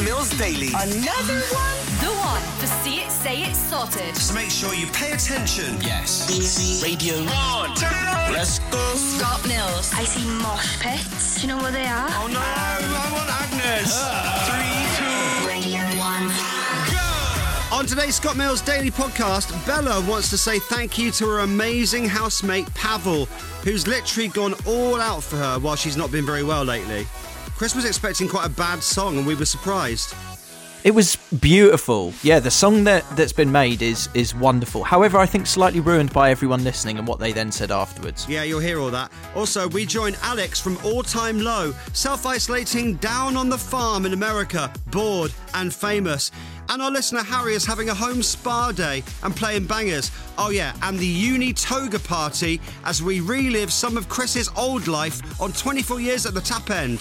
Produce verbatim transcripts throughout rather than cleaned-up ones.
Mills Daily. Another one? The one for See It, Say It, Sorted. So make sure you pay attention. Yes. Easy Radio One. Let's go. Scott Mills. I see mosh pits. Do you know where they are? Oh no, I want Agnes. Three, two, Radio One. go. On today's Scott Mills Daily Podcast, Bella wants to say thank you to her amazing housemate Pavel, who's literally gone all out for her while she's not been very well lately. Chris was expecting quite a bad song and we were surprised. It was beautiful. Yeah, the song that, that's been made is is wonderful. However, I think slightly ruined by everyone listening and what they then said afterwards. Yeah, you'll hear all that. Also, we join Alex from All Time Low, self-isolating down on the farm in America, bored and famous. And our listener Harry is having a home spa day and playing bangers. Oh yeah, and the uni toga party as we relive some of Chris's old life on twenty-four years at the Tap End.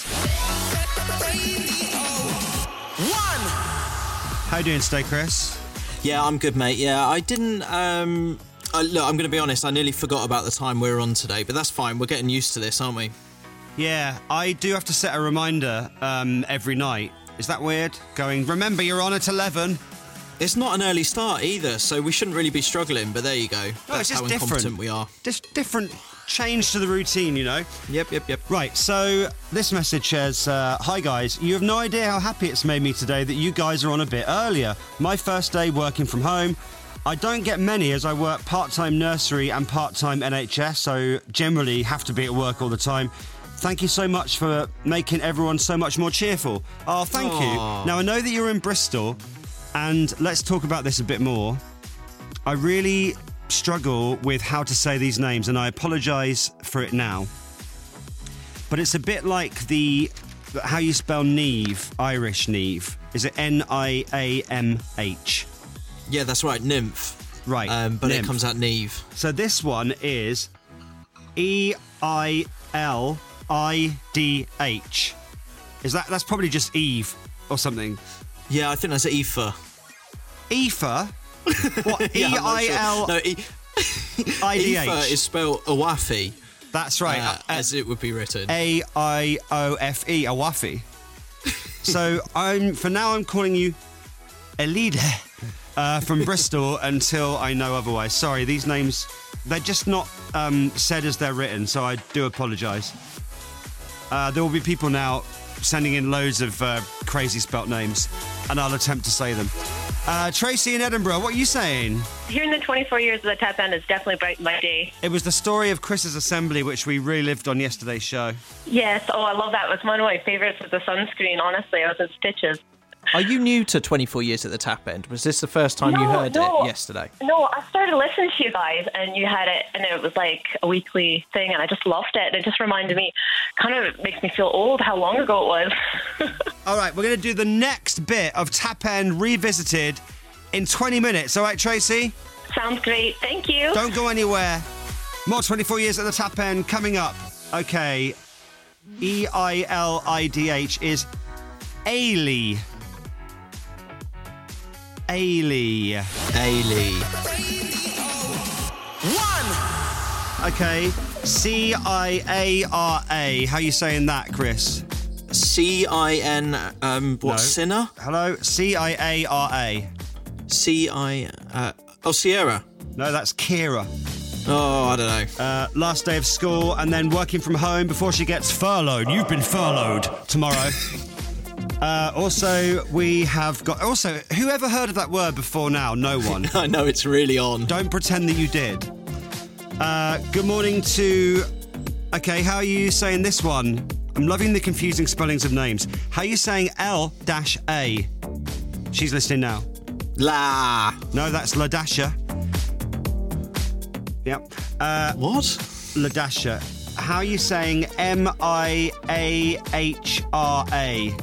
How you doing today, Chris? Yeah, I'm good, mate. Yeah, I didn't... Um, I, look, I'm going to be honest, I nearly forgot about the time we were on today, but that's fine. We're getting used to this, aren't we? Yeah, I do have to set a reminder um, every night. Is that weird? Going, remember, you're on at eleven. It's not an early start either, so we shouldn't really be struggling, but there you go. No, That's it's just how different. incompetent we are. Just different change to the routine, you know? Yep, yep, yep. Right, so this message says, uh, hi guys, you have no idea how happy it's made me today that you guys are on a bit earlier. My first day working from home. I don't get many as I work part-time nursery and part-time N H S, so generally have to be at work all the time. Thank you so much for making everyone so much more cheerful. Oh, thank Aww. you. Now, I know that you're in Bristol, and let's talk about this a bit more. I really struggle with how to say these names, and I apologise for it now. But it's a bit like the how you spell Neve, Irish Neve. Is it N I A M H? Yeah, that's right, nymph. Right, Um, but nymph. it comes out Neve. So this one is E I L I D H. Is that that's probably just Eve or something? Yeah, I think that's Aoife. Aoife? What? Yeah, E I'm not I sure. L No, e- I D H. Aoife is spelled Awafi, That's right. uh, uh, as it would be written. A I O F E, Awafi. So I'm for now I'm calling you Elida uh, from Bristol until I know otherwise. Sorry, these names they're just not um, said as they're written, so I do apologise. Uh, there will be people now sending in loads of uh, crazy spelt names, and I'll attempt to say them. Uh, Tracy in Edinburgh, what are you saying? Hearing the twenty-four years of the Tap End has definitely brightened my day. It was the story of Chris's assembly, which we relived on yesterday's show. Yes, oh, I love that. It was one of my favourites with the sunscreen, honestly. I was in stitches. Are you new to twenty-four years at the Tap End? Was this the first time you No, heard no. it yesterday? No, I started listening to you guys, and you had it, and it was like a weekly thing, and I just loved it. And it just reminded me, kind of makes me feel old how long ago it was. All right, we're going to do the next bit of Tap End Revisited in twenty minutes. All right, Tracy? Sounds great. Thank you. Don't go anywhere. More twenty-four years at the Tap End coming up. Okay. E I L I D H is Ailey. Ailey. Ailey. Okay. C I A R A. How are you saying that, Chris? C I N, um, what, No. Sinner? Hello? C I A R A. C I, uh, oh, Sierra. No, that's Kira. Oh, I don't know. Uh, last day of school and then working from home before she gets furloughed. You've been furloughed tomorrow. uh, also, we have got... Also, who ever heard of that word before now? No one. I know it's really on. Don't pretend that you did. Uh, good morning to... Okay, how are you saying this one? I'm loving the confusing spellings of names. How are you saying L-A? She's listening now. La. No, that's Ladasha. Yep. Uh, What? Ladasha. How are you saying M I A H R A?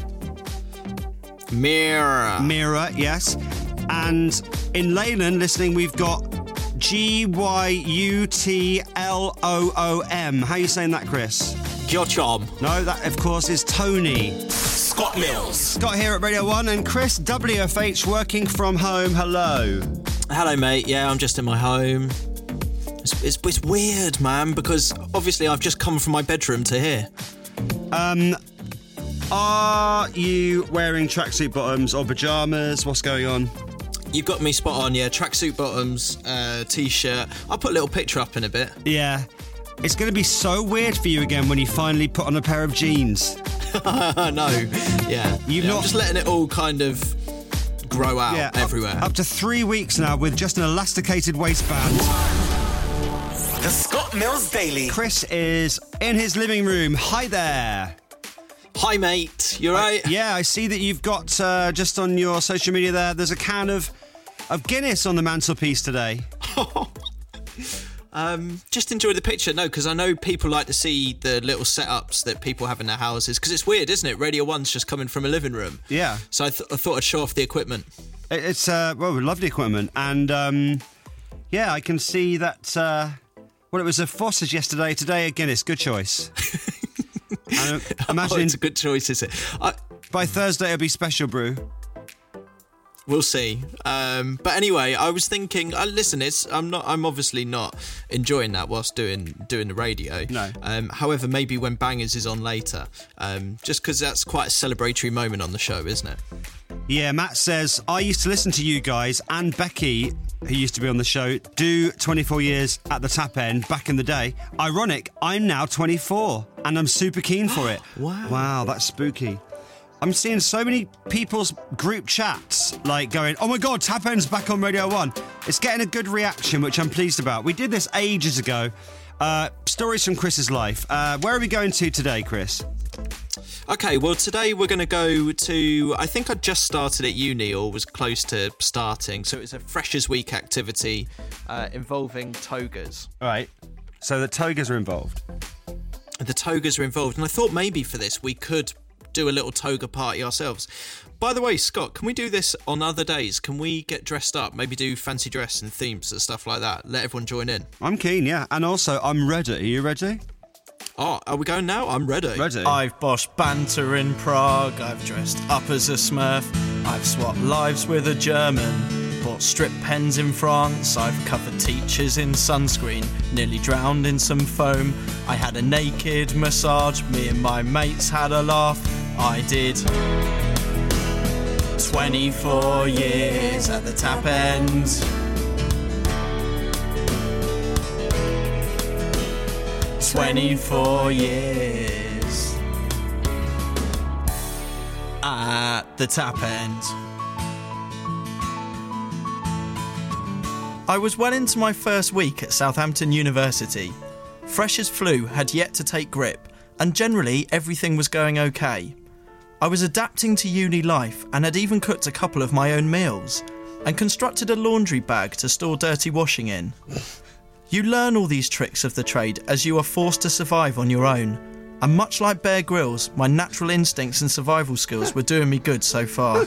Mirror. Mira, yes. And in Leyland, listening, we've got G Y U T L O O M. How are you saying that, Chris? Gyochom. No, that, of course, is Tony. Scott Mills. Scott here at Radio one and Chris W F H working from home. Hello. Hello, mate. Yeah, I'm just in my home. It's, it's, it's weird, man, because obviously I've just come from my bedroom to here. Um, Are you wearing tracksuit bottoms or pyjamas? What's going on? You've got me spot on, yeah. Tracksuit bottoms, uh, t-shirt. I'll put a little picture up in a bit. Yeah. It's going to be so weird for you again when you finally put on a pair of jeans. No, yeah. You've yeah, not- I'm just letting it all kind of grow out Yeah, up- everywhere. Up, to three weeks now with just an elasticated waistband. The Scott Mills Daily. Chris is in his living room. Hi there. Hi, mate. You right? Yeah, I see that you've got, uh, just on your social media there, there's a can of, of Guinness on the mantelpiece today. Um, just enjoy the picture. No, because I know people like to see the little setups that people have in their houses. Because it's weird, isn't it? Radio One's just coming from a living room. Yeah. So I, th- I thought I'd show off the equipment. It- It's, uh, well, lovely equipment. And, um, yeah, I can see that, uh, well, it was a Foster's yesterday, today a Guinness. Good choice. And Oh, imagine it's a good choice, is it? I, by Thursday it'll be special brew. We'll see. Um, but anyway, I was thinking. Uh, listen, it's I'm not. I'm obviously not enjoying that whilst doing doing the radio. No. Um, however, maybe when Bangers is on later, um, just because that's quite a celebratory moment on the show, isn't it? Yeah, Matt says, I used to listen to you guys and Becky, who used to be on the show, do twenty-four years at the Tap End back in the day. Ironic, I'm now twenty-four and I'm super keen for it. Wow. Wow, that's spooky. I'm seeing so many people's group chats like going, oh my God, Tap End's back on Radio one. It's getting a good reaction, which I'm pleased about. We did this ages ago. Uh, stories from Chris's life. Uh, where are we going to today, Chris? Okay, well, today we're going to go to, I think I just started at uni or was close to starting. So it's a Freshers Week activity uh, involving togas. All right. So the togas are involved. The togas are involved. And I thought maybe for this we could do a little toga party ourselves. By the way, Scott, can we do this on other days? Can we get dressed up? Maybe do fancy dress and themes and stuff like that? Let everyone join in. I'm keen, yeah. And also, I'm ready. Are you ready? Oh, are we going now? I'm ready. Ready. I've bossed banter in Prague, I've dressed up as a Smurf, I've swapped lives with a German, bought strip pens in France, I've covered teachers in sunscreen, nearly drowned in some foam, I had a naked massage, me and my mates had a laugh, I did twenty-four years at the Tap End. twenty-four years at the Tap End. I was well into my first week at Southampton University. Freshers' flu had yet to take grip, and generally everything was going okay. I was adapting to uni life and had even cooked a couple of my own meals, and constructed a laundry bag to store dirty washing in. You learn all these tricks of the trade as you are forced to survive on your own. And much like Bear Grylls, my natural instincts and survival skills were doing me good so far.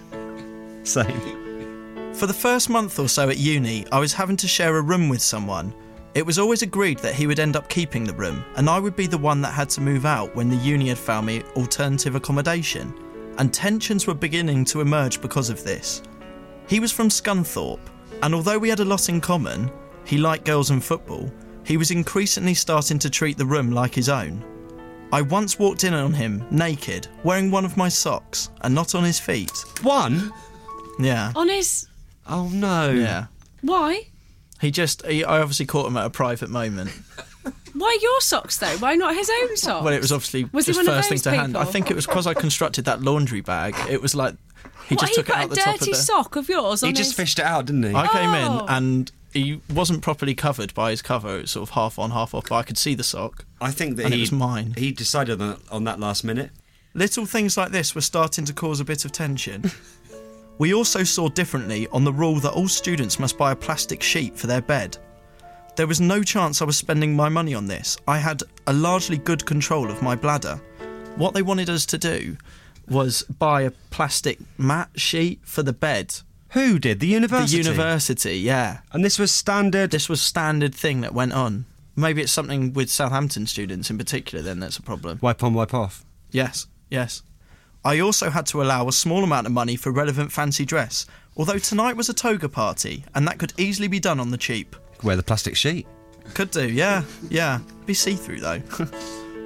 Same. For the first month or so at uni, I was having to share a room with someone. It was always agreed that he would end up keeping the room, and I would be the one that had to move out when the uni had found me alternative accommodation. And tensions were beginning to emerge because of this. He was from Scunthorpe, and although we had a lot in common, he liked girls and football, he was increasingly starting to treat the room like his own. I once walked in on him, naked, wearing one of my socks, and not on his feet. One? Yeah. On his... Oh, no. Yeah. Why? He just... He, I obviously caught him at a private moment. Why your socks, though? Why not his own socks? Well, it was obviously Was he just one of first thing those to hand. I people? think it was because I constructed that laundry bag. It was like... He what, just he took it put out a the top of dirty the... sock of yours on He just his... fished it out, didn't he? I came Oh. in and he wasn't properly covered by his cover. It was sort of half on, half off, but I could see the sock. I think that And he it was mine. He decided on, on that last minute. Little things like this were starting to cause a bit of tension. We also saw differently on the rule that all students must buy a plastic sheet for their bed. There was no chance I was spending my money on this. I had a largely good control of my bladder. What they wanted us to do was buy a plastic mat sheet for the bed. Who did? The university? The university, yeah. And this was standard... This was standard thing that went on. Maybe it's something with Southampton students in particular then that's a problem. Wipe on, wipe off. Yes, yes. I also had to allow a small amount of money for relevant fancy dress, although tonight was a toga party, and that could easily be done on the cheap. Wear the plastic sheet. Could do, yeah, yeah. Be see-through, though.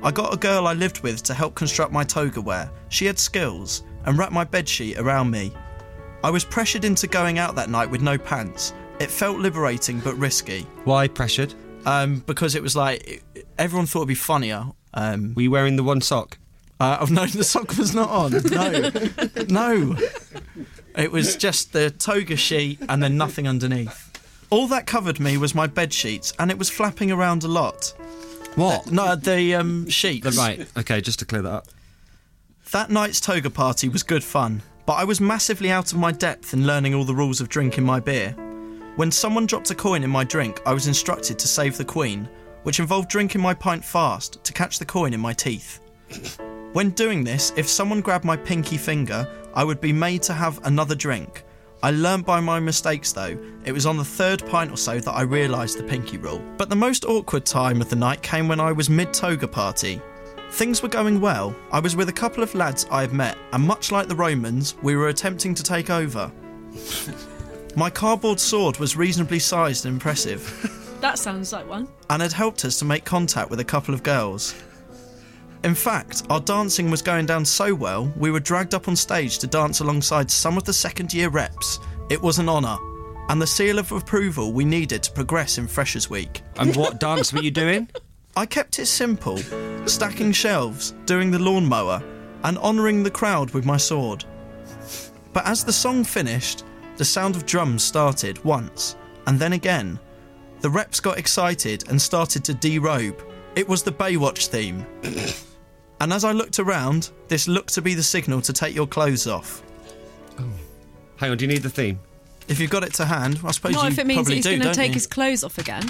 I got a girl I lived with to help construct my toga wear. She had skills and wrapped my bedsheet around me. I was pressured into going out that night with no pants. It felt liberating but risky. Why pressured? Um, because it was like, everyone thought it'd be funnier. Um, Were you wearing the one sock? Uh, oh, no, the sock was not on. No. No. It was just the toga sheet and then nothing underneath. All that covered me was my bed sheets, and it was flapping around a lot. What? The, no, the um, sheets. Right, okay, just to clear that up. That night's toga party was good fun, but I was massively out of my depth in learning all the rules of drinking my beer. When someone dropped a coin in my drink, I was instructed to save the queen, which involved drinking my pint fast to catch the coin in my teeth. When doing this, if someone grabbed my pinky finger, I would be made to have another drink. I learnt by my mistakes though. It was on the third pint or so that I realised the pinky rule. But the most awkward time of the night came when I was mid-toga party. Things were going well. I was with a couple of lads I had met, and much like the Romans, we were attempting to take over. My cardboard sword was reasonably sized and impressive, That sounds like one. and had helped us to make contact with a couple of girls. In fact, our dancing was going down so well, we were dragged up on stage to dance alongside some of the second year reps. It was an honour, and the seal of approval we needed to progress in Freshers' Week. And what dance were you doing? I kept it simple, stacking shelves, doing the lawnmower, and honouring the crowd with my sword. But as the song finished, the sound of drums started once, and then again. The reps got excited and started to derobe. It was the Baywatch theme. And as I looked around, this looked to be the signal to take your clothes off. Hang on, do you need the theme? If you've got it to hand, I suppose Not you if it means probably he's do, going to don't take you? his clothes off again.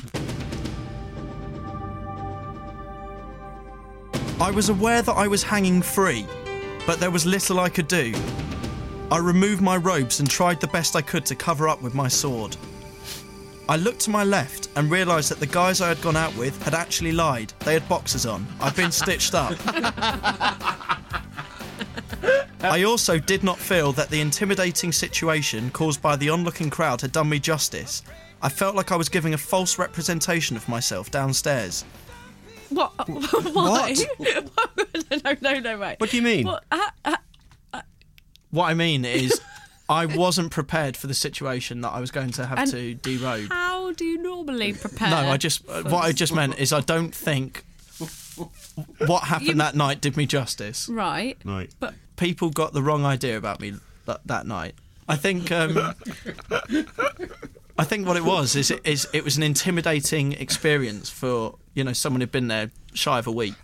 I was aware that I was hanging free, but there was little I could do. I removed my robes and tried the best I could to cover up with my sword. I looked to my left and realised that the guys I had gone out with had actually lied. They had boxers on. I'd been stitched up. I also did not feel that the intimidating situation caused by the onlooking crowd had done me justice. I felt like I was giving a false representation of myself downstairs. What? Why? no, no, no, wait. What do you mean? What? Uh, uh, What I mean is, I wasn't prepared for the situation that I was going to have And to derobe. how do you normally prepare? No, I just uh, what I just meant is I don't think what happened You- that night did me justice. Right. Right. But People got the wrong idea about me that, that night. I think um, I think what it was is, is it was an intimidating experience for, you know, someone who'd been there shy of a week.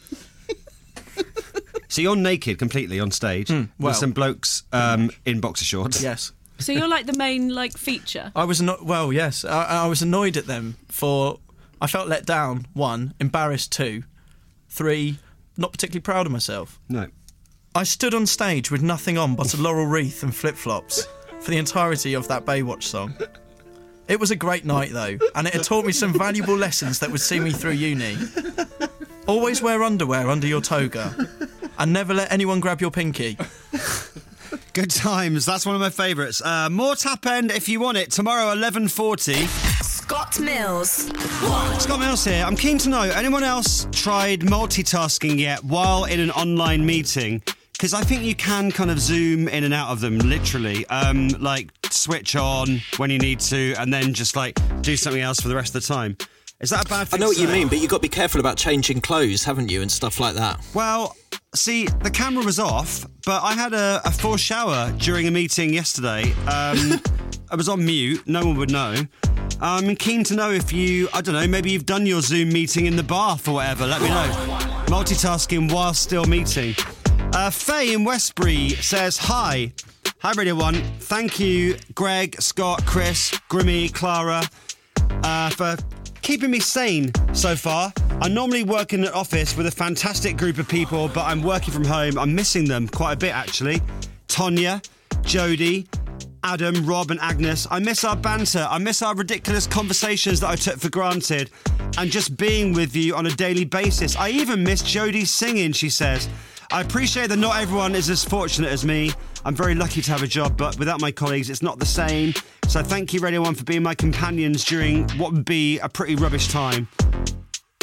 So you're naked completely on stage well. with some blokes um, in boxer shorts. Yes. so you're like the main like feature. I was not well. Yes, I, I was annoyed at them for. I felt let down. One, embarrassed. Two, three, not particularly proud of myself. No. I stood on stage with nothing on but a laurel wreath and flip flops for the entirety of that Baywatch song. It was a great night though, and it had taught me some valuable lessons that would see me through uni. Always wear underwear under your toga, and never let anyone grab your pinky. Good times. That's one of my favourites. Uh, more Tap End if you want it. Tomorrow, eleven forty. Scott Mills. Scott Mills here. I'm keen to know, anyone else tried multitasking yet while in an online meeting? Because I think you can kind of zoom in and out of them, literally. Um, like, switch on when you need to, and then just, like, do something else for the rest of the time. Is that a bad I thing know to what you say? mean, but you've got to be careful about changing clothes, haven't you, and stuff like that. Well, see, the camera was off, but I had a, a forced shower during a meeting yesterday. Um, I was on mute, no one would know. I'm keen to know if you, I don't know, maybe you've done your Zoom meeting in the bath or whatever, let me know. Multitasking while still meeting. Uh, Faye in Westbury says, hi. Hi, Radio one. Thank you, Greg, Scott, Chris, Grimmy, Clara, uh, for keeping me sane so far. I normally work in an office with a fantastic group of people, but I'm working from home. I'm missing them quite a bit, actually. Tonya, Jodie, Adam, Rob and Agnes. I miss our banter. I miss our ridiculous conversations that I took for granted and just being with you on a daily basis. I even miss Jodie singing, she says. I appreciate that not everyone is as fortunate as me. I'm very lucky to have a job, but without my colleagues, it's not the same. So thank you, Radio one, for being my companions during what would be a pretty rubbish time.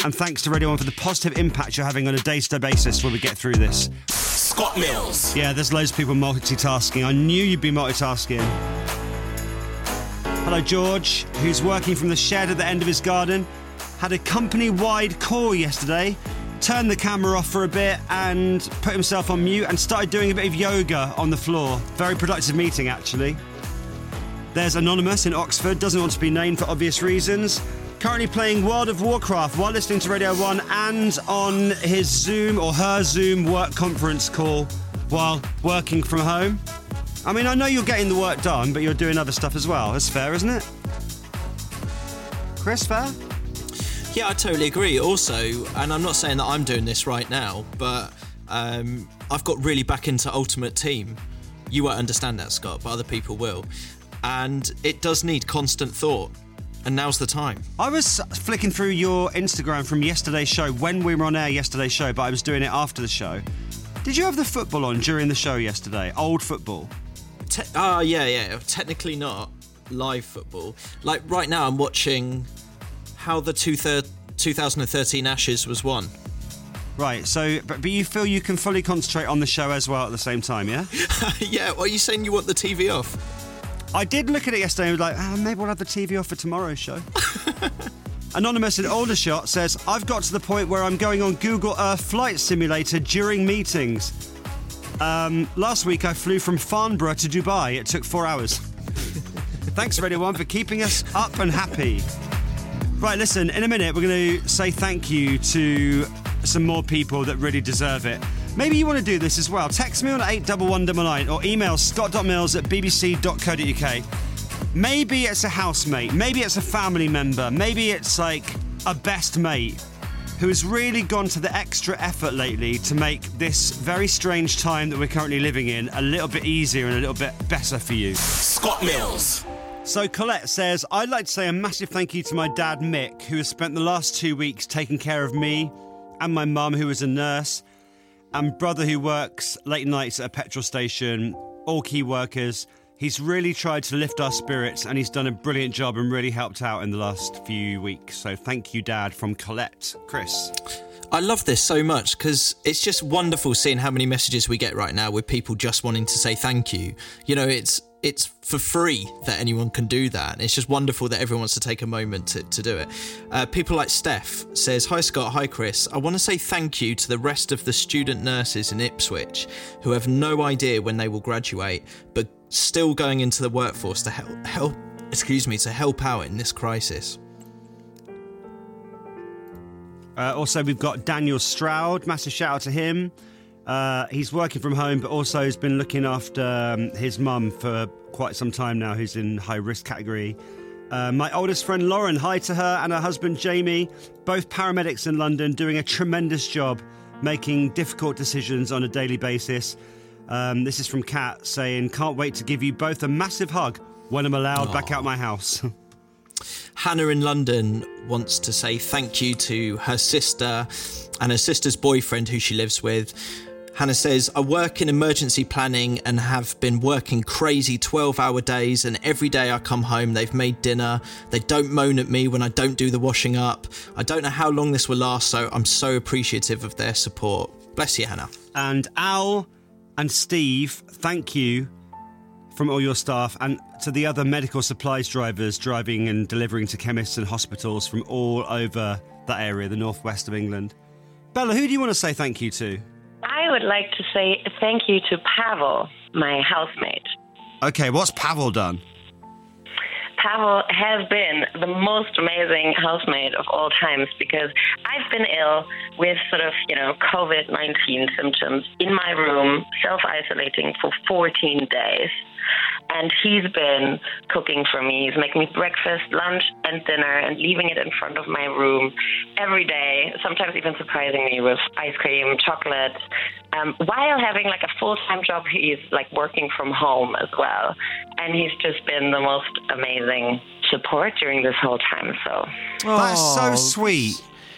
And thanks to Radio one for the positive impact you're having on a day-to-day basis when we get through this. Scott Mills. Yeah, there's loads of people multitasking. I knew you'd be multitasking. Hello, George, who's working from the shed at the end of his garden. Had a company-wide call yesterday. Turned the camera off for a bit and put himself on mute and started doing a bit of yoga on the floor. Very productive meeting, actually. There's Anonymous in Oxford, doesn't want to be named for obvious reasons. Currently playing World of Warcraft while listening to Radio one and on his Zoom or her Zoom work conference call while working from home. I mean, I know you're getting the work done, but you're doing other stuff as well. That's fair, isn't it? Chris, fair? Yeah, I totally agree. Also, and I'm not saying that I'm doing this right now, but um, I've got really back into Ultimate Team. You won't understand that, Scott, but other people will. And it does need constant thought. And now's the time. I was flicking through your Instagram from yesterday's show, when we were on air yesterday's show, but I was doing it after the show. Did you have the football on during the show yesterday? Old football? Te- ah, yeah, yeah. Technically not live football. Like, right now I'm watching how the two thir- twenty thirteen Ashes was won. Right, so, but, but you feel you can fully concentrate on the show as well at the same time, yeah? Yeah, well, are you saying you want the T V off? I did look at it yesterday and was like, ah, maybe we'll have the T V off for tomorrow's show. Anonymous in Aldershot says, I've got to the point where I'm going on Google Earth Flight Simulator during meetings. Um, last week I flew from Farnborough to Dubai. It took four hours. Thanks, Radio one, for keeping us up and happy. Right, listen, in a minute we're going to say thank you to some more people that really deserve it. Maybe you want to do this as well. Text me on eight one one nine nine or email scott.mills at b b c dot co dot u k. Maybe it's a housemate, maybe it's a family member, maybe it's like a best mate who has really gone to the extra effort lately to make this very strange time that we're currently living in a little bit easier and a little bit better for you. Scott Mills. So Colette says, I'd like to say a massive thank you to my dad Mick, who has spent the last two weeks taking care of me and my mum, who is a nurse, and brother who works late nights at a petrol station, all key workers. He's really tried to lift our spirits and he's done a brilliant job and really helped out in the last few weeks. So thank you, Dad, from Colette. Chris? I love this so much because it's just wonderful seeing how many messages we get right now with people just wanting to say thank you. You know, it's it's for free that anyone can do that. And it's just wonderful that everyone wants to take a moment to, to do it. Uh, people like Steph says, hi Scott, hi Chris. I want to say thank you to the rest of the student nurses in Ipswich who have no idea when they will graduate, but still going into the workforce to help, help excuse me, to help out in this crisis. Uh, also, we've got Daniel Stroud. Massive shout out to him. Uh, he's working from home, but also has been looking after um, his mum for quite some time now, who's in high risk category. Uh, my oldest friend Lauren, hi to her, and her husband Jamie, both paramedics in London, doing a tremendous job making difficult decisions on a daily basis. Um, this is from Kat saying, can't wait to give you both a massive hug when I'm allowed Aww. back out my house. Hannah in London wants to say thank you to her sister and her sister's boyfriend who she lives with. Hannah says, I work in emergency planning and have been working crazy twelve hour days, and every day I come home, they've made dinner. They don't moan at me when I don't do the washing up. I don't know how long this will last, so I'm so appreciative of their support. Bless you, Hannah. And Al and Steve, thank you from all your staff, and to the other medical supplies drivers driving and delivering to chemists and hospitals from all over that area, the northwest of England. Bella, who do you want to say thank you to? I would like to say thank you to Pavel, my housemate. Okay, what's Pavel done? Pavel has been the most amazing housemate of all times because I've been ill with sort of, you know, covid nineteen symptoms in my room, self-isolating for fourteen days. And he's been cooking for me. He's making me breakfast, lunch, and dinner and leaving it in front of my room every day, sometimes even surprising me with ice cream, chocolate. Um, while having like a full-time job, he's like working from home as well. And he's just been the most amazing support during this whole time. So oh, that's so sweet.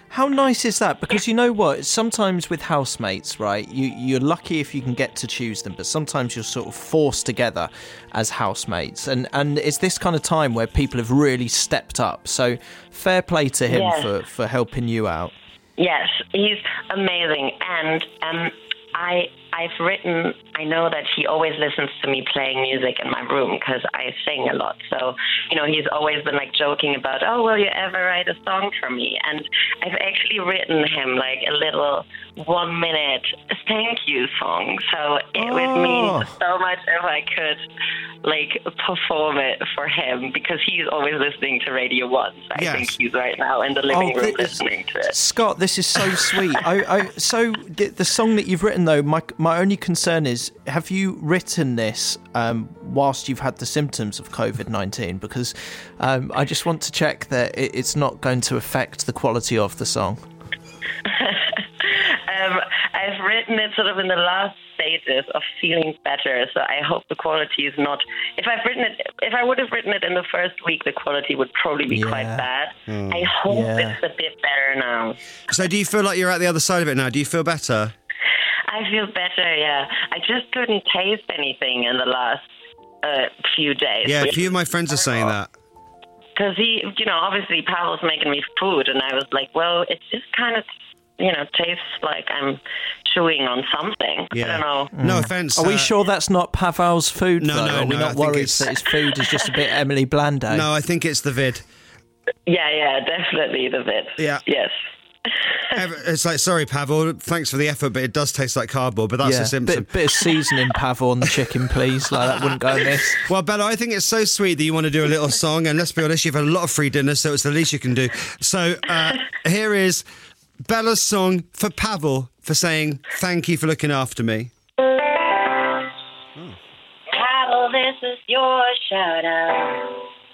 How nice is that? Because you know what? Sometimes with housemates, right, you, you're lucky if you can get to choose them, but sometimes you're sort of forced together as housemates. And, and it's this kind of time where people have really stepped up. So fair play to him Yes. for, for helping you out. Yes, he's amazing. And um, I, I've written, I know that he always listens to me playing music in my room because I sing a lot. So, you know, he's always been like joking about, oh, will you ever write a song for me? And I've actually written him like a little one minute thank you song. So it would mean so much if I could like perform it for him because he's always listening to Radio One. So I Yes. think he's right now in the living Oh, room this- listening to it. Scott, this is so sweet. I, I, so the, the song that you've written, though, my my only concern is, have you written this um, whilst you've had the symptoms of COVID nineteen? Because um, I just want to check that it, it's not going to affect the quality of the song. um, I've written it sort of in the last stages of feeling better, so I hope the quality is not. If I've written it, if I would have written it in the first week, the quality would probably be Yeah. quite bad. I hope Yeah. it's a bit better now. So do you feel like you're at the other side of it now? Do you feel better? I feel better, yeah. I just couldn't taste anything in the last uh, few days. Yeah, a few of my friends are saying that. Because he, you know, obviously Pavel's making me food, and I was like, well, it just kind of, you know, tastes like I'm chewing on something. Yeah. I don't know. No offence. Are we uh, sure that's not Pavel's food, No, though? no, Are we no, I not think worried it's- that his food is just a bit Emily Blando? No, I think it's the vid. Yeah, yeah, definitely the bit. Yeah. Yes. Ever- It's like, sorry, Pavel, thanks for the effort, but it does taste like cardboard, but that's yeah, a symptom. bit, bit of seasoning, Pavel, on the chicken, please. Like, that wouldn't go amiss. Well, Bella, I think it's so sweet that you want to do a little song, and let's be honest, you've had a lot of free dinner, so it's the least you can do. So uh, here is Bella's song for Pavel for saying, thank you for looking after me. Pavel, this is your shout out.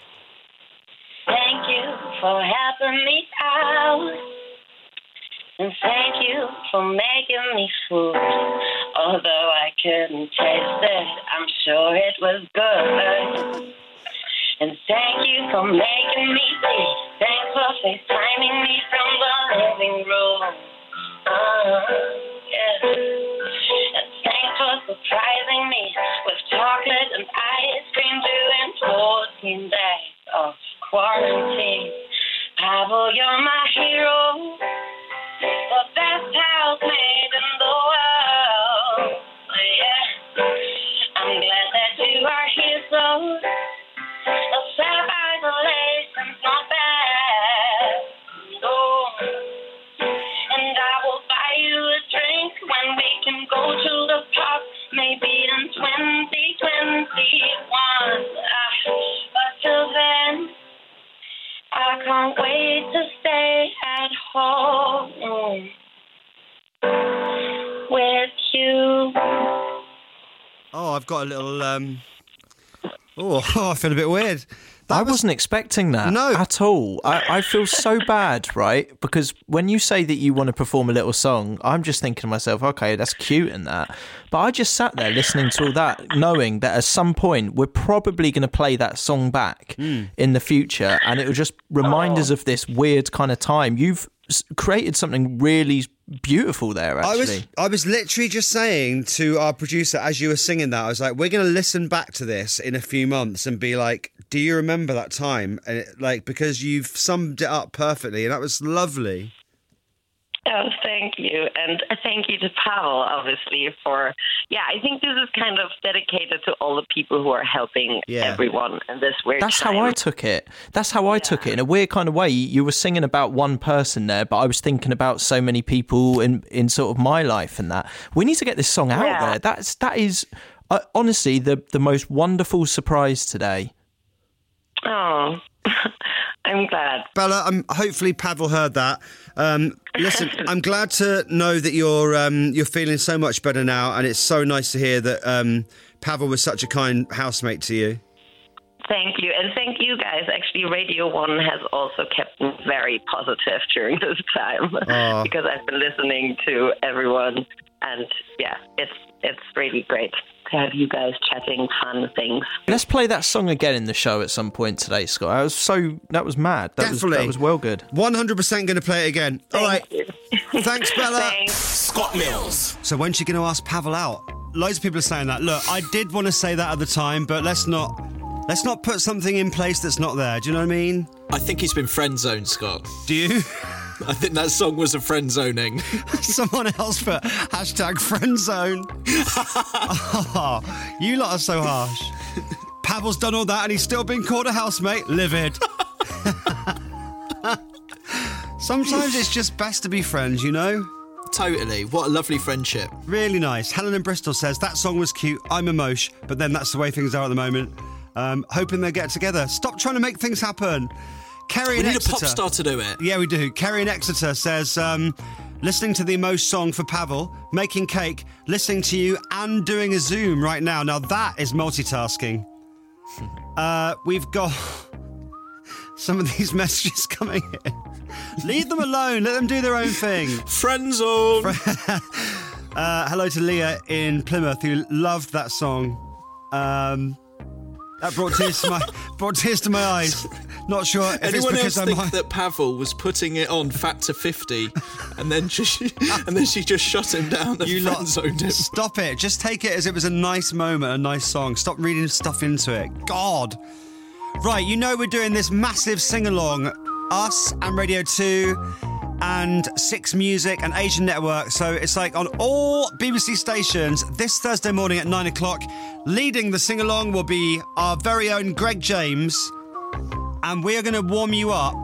Thank you for helping me out. And thank you for making me food. Although I couldn't taste it, I'm sure it was good. And thank you for making me see. Thanks for FaceTiming me from the living room. Uh, yeah. And thanks for surprising me with chocolate and ice cream during fourteen days of quarantine. Pavel, you're my hero. The best housemaid in the world. Yeah. I'm glad that you are here, so the self-isolation's not bad. No. And I will buy you a drink when we can go to the park, maybe in twenty twenty-one. Ah, but till then, I can't wait to stay at home with you. Oh, I've got a little, um... Oh, oh I feel a bit weird. That I was- wasn't expecting that No. at all. I, I feel so bad, right? Because when you say that you want to perform a little song, I'm just thinking to myself, okay, that's cute and that. But I just sat there listening to all that, knowing that at some point we're probably going to play that song back Hmm. in the future, and it will just remind us of this weird kind of time. You've s- created something really beautiful there, I actually. was I was literally just saying to our producer as you were singing that, I was like, we're going to listen back to this in a few months and be like, do you remember that time? And it, like, because you've summed it up perfectly, and that was lovely. Oh, thank you. And thank you to Pavel, obviously, for, yeah, I think this is kind of dedicated to all the people who are helping Yeah. everyone in this weird That's time. how I took it. That's how I took it. In a weird kind of way, you were singing about one person there, but I was thinking about so many people in, in sort of my life and that. We need to get this song out Yeah. there. That's that is uh, honestly the the most wonderful surprise today. Oh, I'm glad. Bella, um, hopefully Pavel heard that. Um, listen, I'm glad to know that you're um, you're feeling so much better now, and it's so nice to hear that um, Pavel was such a kind housemate to you. Thank you. And thank you guys. Actually, Radio One has also kept me very positive during this time Aw. because I've been listening to everyone. And yeah, it's it's really great. to have you guys chatting fun things. Let's play that song again in the show at some point today, Scott. I was so that was mad. That Definitely. was that was well good. one hundred percent going to play it again. All right. Thank Thanks, Bella. Thanks. Scott Mills. So when's she going to ask Pavel out? Loads of people are saying that. Look, I did want to say that at the time, but let's not let's not put something in place that's not there. Do you know what I mean? I think he's been friend zoned, Scott. Do you? I think that song was a friend zoning. Someone else put hashtag friend zone. Oh, you lot are so harsh. Pavel's done all that and he's still been called a housemate. Livid. Sometimes it's just best to be friends, you know? Totally. What a lovely friendship. Really nice. Helen in Bristol says, that song was cute, I'm emosh, but then that's the way things are at the moment. Um, hoping they get together. Stop trying to make things happen. Kerry We in need Exeter. a pop star to do it. Yeah, we do. Kerry in Exeter says, um, listening to the Emosh song for Pavel, making cake, listening to you and doing a Zoom right now. Now that is multitasking. Uh, we've got some of these messages coming in. Leave them alone. Let them do their own thing. Friend zone. Uh, hello to Leah in Plymouth who loved that song. Um, that brought tears to my brought tears to my eyes. Not sure if Anyone it's because else I'm think high- that Pavel was putting it on fat to fifty and then just, and then she just shut him down and you friend lot, zoned him? stop it. Just take it as it was a nice moment, a nice song. Stop reading stuff into it. God. Right, you know we're doing this massive sing-along. Us and Radio two and Six Music and Asian Network. So it's like on all B B C stations this Thursday morning at nine o'clock. Leading the sing-along will be our very own Greg James. And we are going to warm you up.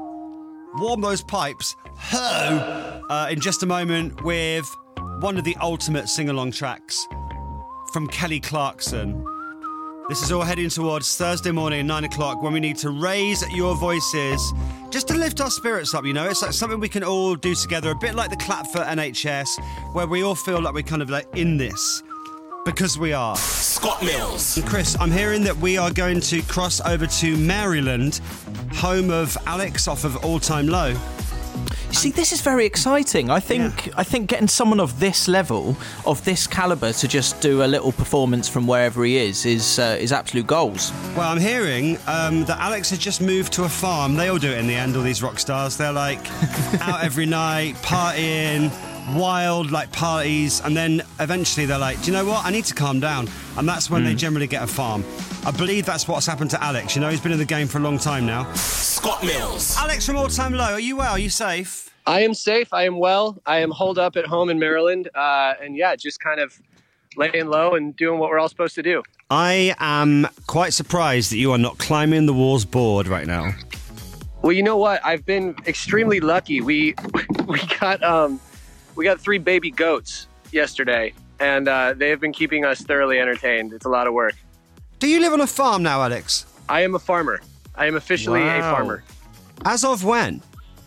Warm those pipes. Ho! Uh, in just a moment with one of the ultimate sing-along tracks from Kelly Clarkson. This is all heading towards Thursday morning at nine o'clock when we need to raise your voices just to lift our spirits up, you know? It's like something we can all do together, a bit like the clap for N H S, where we all feel like we're kind of like in this. Because we are. Scott Mills. And Chris, I'm hearing that we are going to cross over to Maryland, home of Alex off of All Time Low. You see, this is very exciting. I think I think getting someone of this level, of this calibre, to just do a little performance from wherever he is is uh, is absolute goals. Well, I'm hearing um, that Alex has just moved to a farm. They all do it in the end, all these rock stars. They're like out every night, partying, wild like parties, and then eventually they're like, do you know what, I need to calm down, and that's when mm. they generally get a farm. I believe that's what's happened to Alex. You know, he's been in the game for a long time now. Scott Mills. Alex from All Time Low, are you well? Are you safe? I am safe. I am well. I am holed up at home in Maryland, uh, and yeah, just kind of laying low and doing what we're all supposed to do. I am quite surprised that you are not climbing the walls bored right now. Well, you know what? I've been extremely lucky. We we got um we got three baby goats yesterday, and uh, they have been keeping us thoroughly entertained. It's a lot of work. Do you live on a farm now, Alex? I am a farmer. I am officially Wow. a farmer. As of when?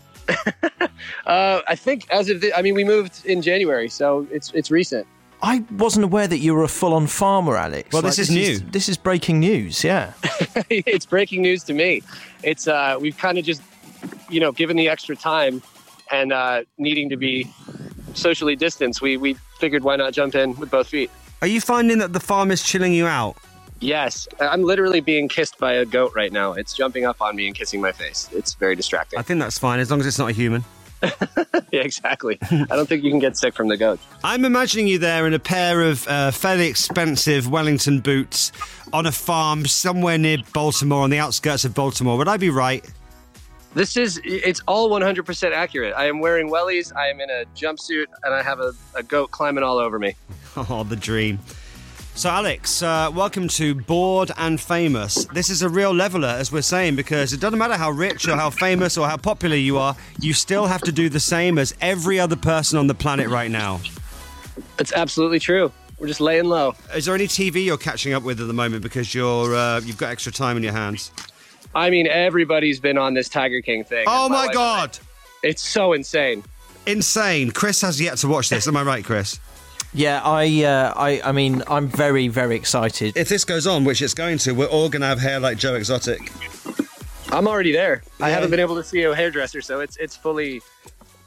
Uh, I think as of the, I mean, we moved in January, so it's it's recent. I wasn't aware that you were a full-on farmer, Alex. Well, this is new. This is breaking news, yeah. It's breaking news to me. It's uh, we've kind of just, you know, given the extra time and uh, needing to be socially distanced, we we figured why not jump in with both feet. Are you finding that the farm is chilling you out? Yes, I'm literally being kissed by a goat right now. It's jumping up on me and kissing my face. It's very distracting. I think that's fine, as long as it's not a human. Yeah, exactly. I don't think you can get sick from the goat. I'm imagining you there in a pair of uh, fairly expensive Wellington boots on a farm somewhere near Baltimore, on the outskirts of Baltimore. Would I be right? This is, it's all one hundred percent accurate. I am wearing wellies, I am in a jumpsuit, and I have a, a goat climbing all over me. Oh, the dream. So, Alex, uh, welcome to Bored and Famous. This is a real leveler, as we're saying, because it doesn't matter how rich or how famous or how popular you are, you still have to do the same as every other person on the planet right now. It's absolutely true. We're just laying low. Is there any T V you're catching up with at the moment because you're uh, you've got extra time in your hands? I mean, everybody's been on this Tiger King thing. Oh, my wife God. and I. It's so insane. Insane. Chris has yet to watch this. Am I right, Chris? Yeah, I, uh, I, I mean, I'm very, very excited. If this goes on, which it's going to, we're all going to have hair like Joe Exotic. I'm already there. I Yeah. haven't been able to see a hairdresser, so it's it's fully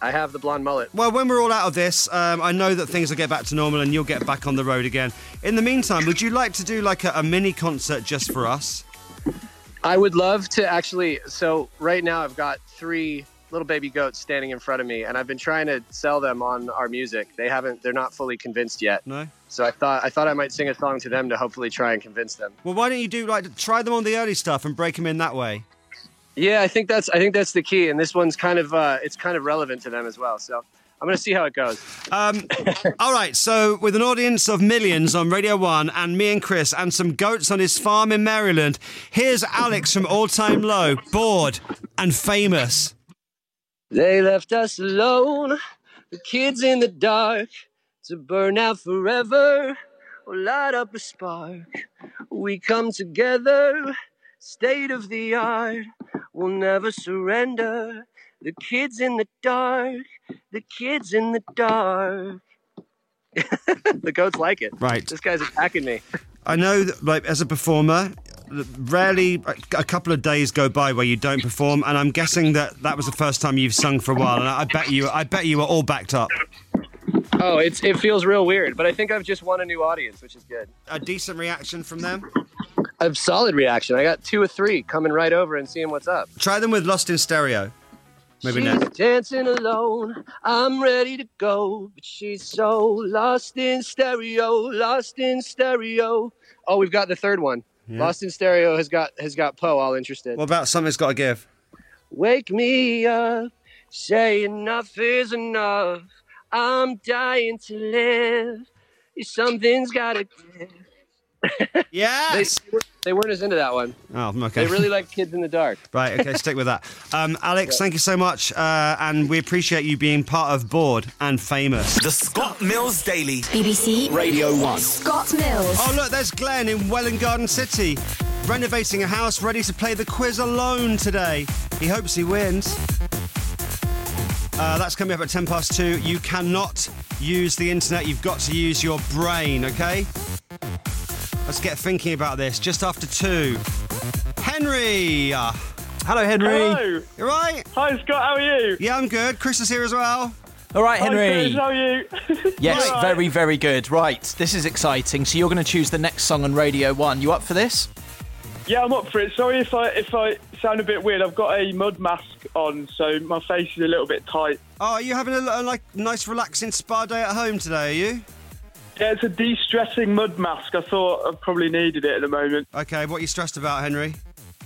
I have the blonde mullet. Well, when we're all out of this, um, I know that things will get back to normal and you'll get back on the road again. In the meantime, would you like to do like a, a mini concert just for us? I would love to actually. So right now I've got three little baby goats standing in front of me, and I've been trying to sell them on our music. They haven't. They're not fully convinced yet. No. So I thought I thought I might sing a song to them to hopefully try and convince them. Well, why don't you do like try them on the early stuff and break them in that way? Yeah, I think that's I think that's the key, and this one's kind of uh, it's kind of relevant to them as well. So I'm going to see how it goes. Um, all right, so with an audience of millions on Radio One and me and Chris and some goats on his farm in Maryland, here's Alex from All Time Low, Bored and Famous. They left us alone, the kids in the dark, to burn out forever or light up a spark. We come together, state of the art, we'll never surrender. The kids in the dark, the kids in the dark. The goats like it. Right. This guy's attacking me. I know that, like, as a performer, rarely a couple of days go by where you don't perform, and I'm guessing that that was the first time you've sung for a while, and I bet you, I bet you were all backed up. Oh, it's it feels real weird, but I think I've just won a new audience, which is good. A decent reaction from them? A solid reaction. I got two or three coming right over and seeing what's up. Try them with Lost in Stereo. Maybe she's next. Dancing alone, I'm ready to go, but she's so lost in stereo, lost in stereo. Oh, we've got the third one. Yeah. Lost in Stereo has got has got Poe all interested. What about Something's Gotta Give? Wake me up, say enough is enough. I'm dying to live. Something's gotta give. Yes! They, they weren't as into that one. Oh, okay. They really like Kids in the Dark. Right, okay, stick with that. Um, Alex, thank you so much, uh, and we appreciate you being part of Bored and Famous. The Scott Mills Daily. B B C Radio One. Scott Mills. Oh, look, there's Glenn in Welwyn Garden City, renovating a house, ready to play the quiz alone today. He hopes he wins. Uh, that's coming up at ten past two. You cannot use the internet. You've got to use your brain, okay? Let's get thinking about this. Just after two. Henry! Uh, Hello, Henry. Hello. You right? Hi, Scott. How are you? Yeah, I'm good. Chris is here as well. All right, Henry. Hi, Chris. How are you? Yes, right. very, very good. Right, this is exciting. So you're going to choose the next song on Radio One. You up for this? Yeah, I'm up for it. Sorry if I if I sound a bit weird. I've got a mud mask on, so my face is a little bit tight. Oh, are you having a, a like nice, relaxing spa day at home today, are you? Yeah, it's a de-stressing mud mask. I thought I probably needed it at the moment. Okay, what are you stressed about, Henry?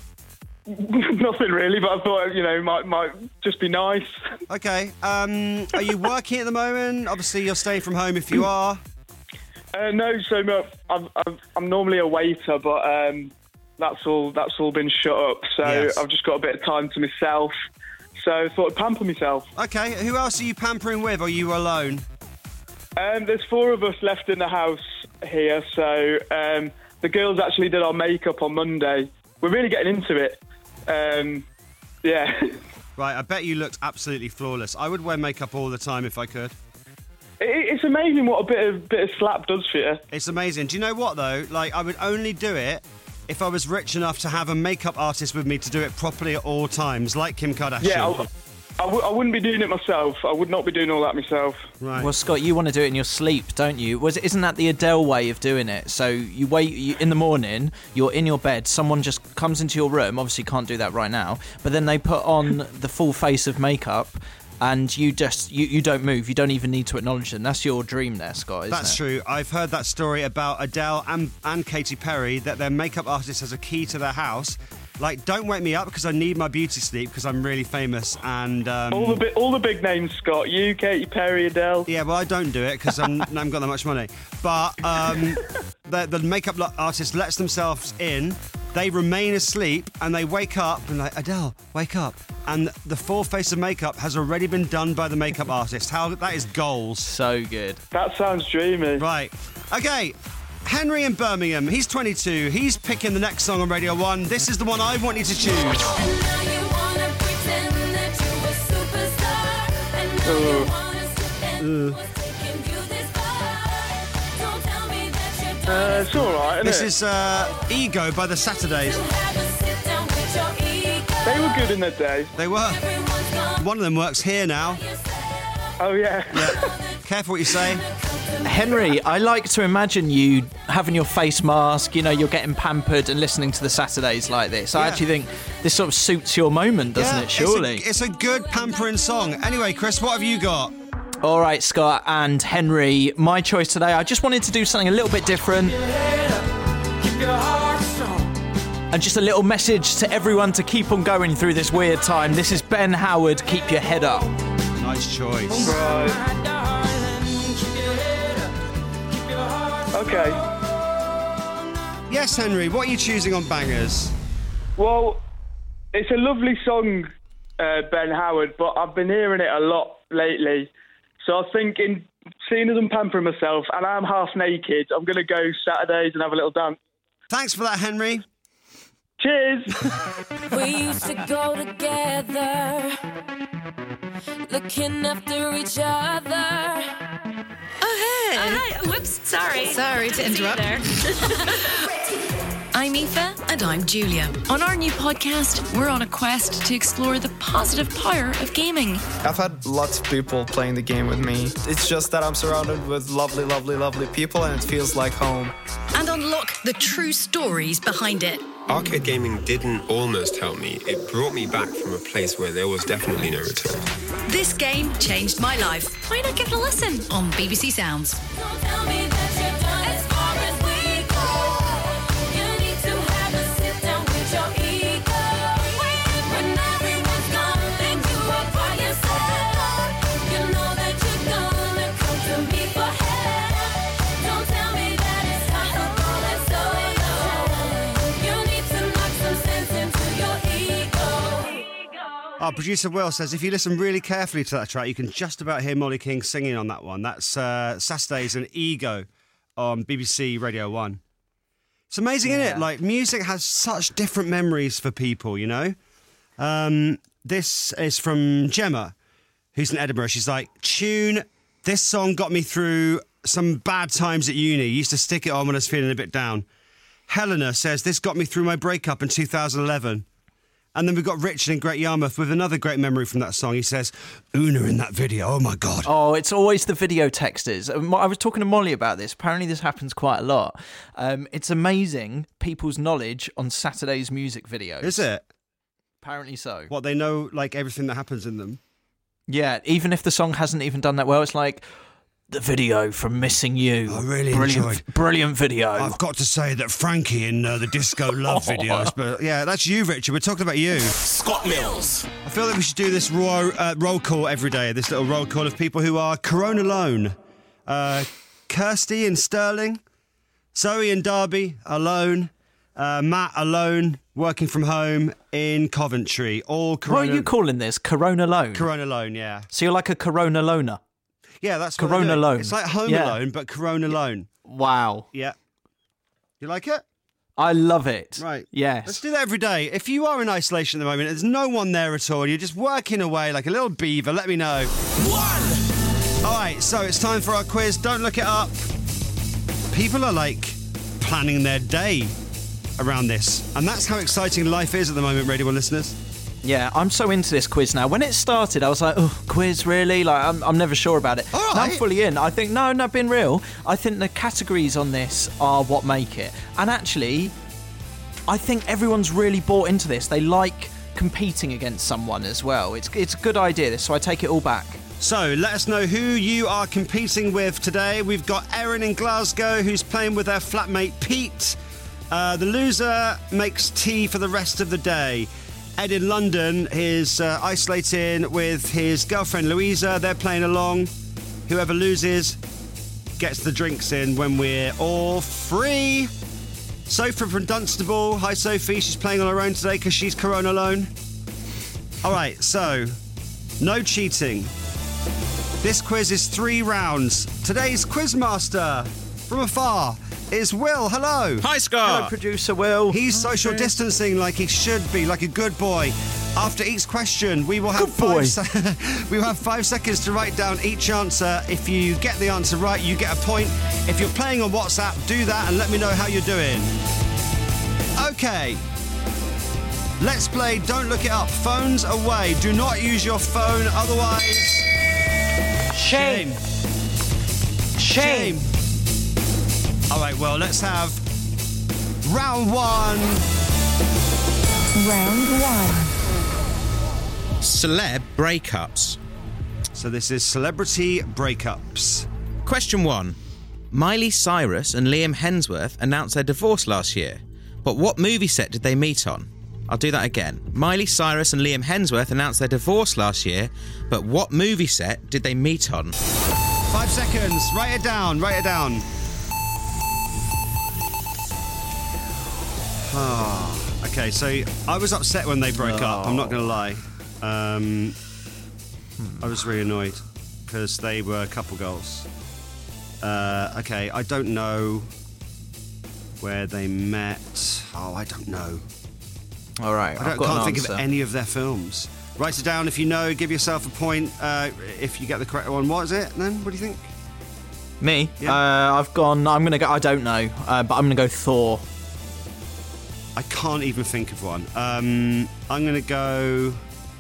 Nothing really, but I thought, you know, might might just be nice. Okay, um, are you working at the moment? Obviously, you're staying from home if you are. Uh, no, so no, I'm, I'm I'm normally a waiter, but um, that's all that's all been shut up. So Yes. I've just got a bit of time to myself. So I thought I'd pamper myself. Okay, who else are you pampering with, or are you alone? Um, there's four of us left in the house here, so um, the girls actually did our makeup on Monday. We're really getting into it. Um, yeah. Right, I bet you looked absolutely flawless. I would wear makeup all the time if I could. It, it's amazing what a bit of bit of slap does for you. It's amazing. Do you know what, though? Like, I would only do it if I was rich enough to have a makeup artist with me to do it properly at all times, like Kim Kardashian. Yeah, I, I, w- I wouldn't be doing it myself. I would not be doing all that myself. Right. Well, Scott, you want to do it in your sleep, don't you? Was isn't that the Adele way of doing it? So you wait you, in the morning, you're in your bed, someone just comes into your room. Obviously, you can't do that right now, but then they put on the full face of makeup, and you just you, you don't move. You don't even need to acknowledge them. That's your dream, there, Scott. Isn't That's it? true. I've heard that story about Adele and, and Katy Perry, that their makeup artist has a key to their house. Like, don't wake me up because I need my beauty sleep because I'm really famous and... Um, All the bi- all the big names, Scott. You, Katy Perry, Adele. Yeah, well, I don't do it because I haven't got that much money. But um, the, the makeup artist lets themselves in, they remain asleep, and they wake up and like, Adele, wake up. And the full face of makeup has already been done by the makeup artist. How that is goals. So good. That sounds dreamy. Right. Okay. Henry in Birmingham, he's twenty-two. He's picking the next song on Radio One. This is the one I want you to choose. Uh, it's all right, isn't This it? is uh, Ego by the Saturdays. They were good in their day. They were. One of them works here now. Oh, yeah. Careful what you say. Henry, I like to imagine you having your face mask, you know, you're getting pampered and listening to the Saturdays like this. I Yeah. actually think this sort of suits your moment, doesn't Yeah, it, surely? It's a, it's a good pampering song. Anyway, Chris, what have you got? All right, Scott and Henry, my choice today, I just wanted to do something a little bit different. And just a little message to everyone to keep on going through this weird time. This is Ben Howard, Keep Your Head Up. Nice choice. Right. Okay. Yes, Henry, what are you choosing on Bangers? Well, it's a lovely song, uh, Ben Howard, but I've been hearing it a lot lately. So I was thinking, seeing as I'm pampering myself and I'm half naked, I'm going to go Saturdays and have a little dance. Thanks for that, Henry. Cheers. We used to go together, looking after each other. Oh, hey. Oh, hi. Whoops, sorry. Sorry to interrupt. I'm Aoife. And I'm Julia. On our new podcast, we're on a quest to explore the positive power of gaming. I've had lots of people playing the game with me. It's just that I'm surrounded with lovely, lovely, lovely people and it feels like home. And unlock the true stories behind it. Arcade gaming didn't almost help me. It brought me back from a place where there was definitely no return. This game changed my life. Why not give it a listen on B B C Sounds? Don't tell me that you're done as far as we go. You need to have a sit down with your ego. When everyone's gone and you are by yourself, you know that you're gonna come to me for help. Don't tell me that it's possible and so low. You need to knock some sense into your ego. Our producer Will says if you listen really carefully to that track, you can just about hear Molly King singing on that one. That's uh, Saturdays and Ego on B B C Radio one. It's amazing, Yeah. isn't it? Like, music has such different memories for people, you know? Um, this is from Gemma, who's in Edinburgh. She's like, tune, this song got me through some bad times at uni. Used to stick it on when I was feeling a bit down. Helena says, this got me through my breakup in two thousand eleven. And then we've got Richard in Great Yarmouth with another great memory from that song. He says, Una in that video, oh my God. Oh, it's always the video texters. Um, I was talking to Molly about this. Apparently this happens quite a lot. Um, it's amazing people's knowledge on Saturday's music videos. Is it? Apparently so. What, they know, like, everything that happens in them? Yeah, even if the song hasn't even done that well, it's like the video from Missing You. I really brilliant, enjoyed. Brilliant video. I've got to say that Frankie in uh, the Disco Love videos, but yeah, that's you, Richard. We're talking about you. Scott Mills. I feel like we should do this roll, uh, roll call every day, this little roll call of people who are Corona alone. Uh, Kirsty in Stirling, Zoe in Derby, alone, uh, Matt alone, working from home in Coventry. All Corona. What are you calling this? Corona Alone? Corona alone, yeah. So you're like a Corona loner? Yeah, that's what Corona they're doing. Alone. It's like Home Yeah. Alone, but Corona alone. Wow. Yeah. You like it? I love it. Right. Yes. Let's do that every day. If you are in isolation at the moment, there's no one there at all, you're just working away like a little beaver, let me know. One! All right, so it's time for our quiz. Don't look it up. People are like planning their day around this. And that's how exciting life is at the moment, Radio one listeners. Yeah, I'm so into this quiz now. When it started, I was like, oh, quiz, really? Like, I'm, I'm never sure about it. All Now I'm right. fully in. I think, no, no, being real, I think the categories on this are what make it. And actually, I think everyone's really bought into this. They like competing against someone as well. It's, it's a good idea, this, so I take it all back. So let us know who you are competing with today. We've got Erin in Glasgow who's playing with her flatmate Pete. Uh, the loser makes tea for the rest of the day. Ed in London is uh, isolating with his girlfriend Louisa. They're playing along. Whoever loses gets the drinks in when we're all free. Sophie from Dunstable. Hi, Sophie. She's playing on her own today because she's Corona alone. All right, so no cheating. This quiz is three rounds. Today's quizmaster from afar is Will. Hello. Hi, Scott. Hello, producer Will. He's social distancing like he should be, like a good boy. After each question, we will have Good boy. five se- we will have five seconds to write down each answer. If you get the answer right, you get a point. If you're playing on WhatsApp, do that and let me know how you're doing. Okay. Let's play Don't Look It Up. Phones away. Do not use your phone, otherwise Shame. Shame. All right, well, let's have round one. Round one. Celeb breakups. So this is celebrity breakups. Question one. Miley Cyrus and Liam Hemsworth announced their divorce last year, but what movie set did they meet on? I'll do that again. Miley Cyrus and Liam Hemsworth announced their divorce last year, but what movie set did they meet on? Five seconds. Write it down. Write it down. Ah, okay, so I was upset when they broke up. I'm not going to lie. Um, I was really annoyed because they were couple goals. Uh, okay, I don't know where they met. Oh, I don't know. All right, I don't, I've got can't an think answer. of any of their films. Write it down if you know. Give yourself a point uh, if you get the correct one. What is it then? What do you think? Me? Yeah. Uh, I've gone. I'm gonna go. I don't know, uh, but I'm gonna go Thor. I can't even think of one. Um, I'm going to go...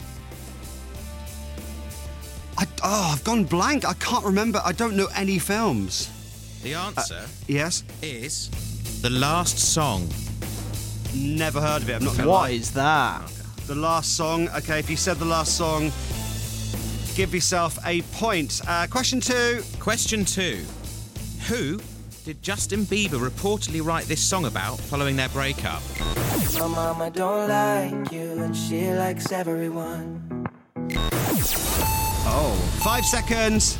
I, oh, I've gone blank. I can't remember. I don't know any films. The answer Uh, yes? is The Last Song. Never heard of it. I'm not going to What lie. is that? The Last Song. Okay, if you said The Last Song, give yourself a point. Uh, question two. Question two. Who did Justin Bieber reportedly write this song about following their breakup? My mama don't like you and she likes everyone. Oh, five seconds.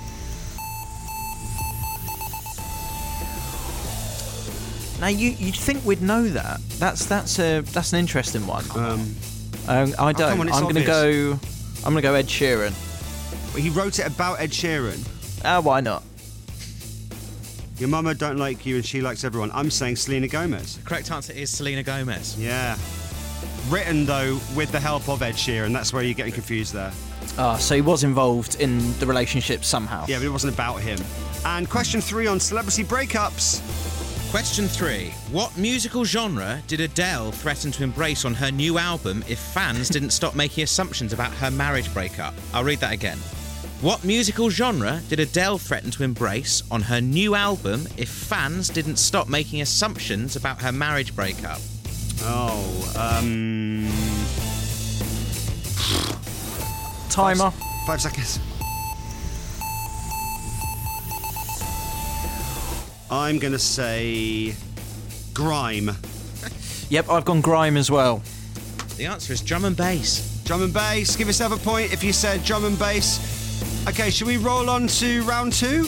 Now you you'd think we'd know that. That's that's a that's an interesting one. Um, um I don't. come on, it's I'm gonna obvious. go. I'm gonna go Ed Sheeran. He wrote it about Ed Sheeran. Ah, uh, why not? Your mama don't like you and she likes everyone. I'm saying Selena Gomez. The correct answer is Selena Gomez. Yeah. Written, though, with the help of Ed Sheeran. That's where you're getting confused there. Ah, so he was involved in the relationship somehow. Yeah, but it wasn't about him. And question three on celebrity breakups. Question three. What musical genre did Adele threaten to embrace on her new album if fans didn't stop making assumptions about her marriage breakup? I'll read that again. What musical genre did Adele threaten to embrace on her new album if fans didn't stop making assumptions about her marriage breakup? Oh, um... Timer. Five, five seconds. I'm going to say... Grime. Yep, I've gone grime as well. The answer is drum and bass. Drum and bass. Give yourself a point if you said drum and bass. Okay, should we roll on to round two?